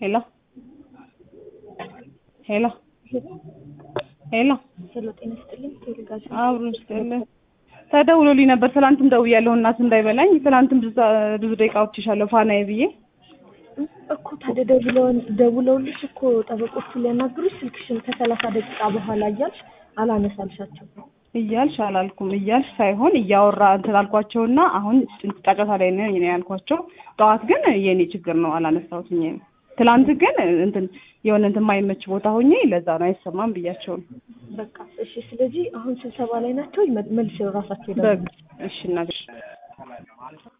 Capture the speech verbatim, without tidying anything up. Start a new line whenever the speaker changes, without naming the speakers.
ሄሎ ሄሎ ሄሎ
ሄሎ ጤና ይስጥልኝ። ቴሌጋሽ
አብሮን ይስጥልኝ። ተደውሎልኝ ነበር ትላንትም ደውያለሁ እናት እንዳይበላኝ ትላንትም ብዙ ደቂቃዎች ይሻለው ፋናዬ ብዬ
እኮ ታዲያ ደውለውን ደውለውልሽ እኮ ጠበቆቹ ሊያናግሩሽ ስልክሽን ከሰላሳ ደቂቃ በኋላ እያልሽ አላነሳልሻቸው
እያልሽ አላልኩም እያልሽ ሳይሆን እያወራ እንትን አልኳቸውና አሁን ጫጫታ ላይ ነኝ እኔ ያልኳቸው ጠዋት ግን የኔ ችግር ነው አላነሳሁትኝ ትላንት ግን እንትን የሆነ እንትን ማይመች ቦታ ሆኜ ለዛ ነው አይሰማም ብያቸው
በቃ እሺ ስለዚህ አሁን ስብሰባ ላይ ናቸው መልስ ራሳቸው ይደውላሉ
እሺ እናግሽ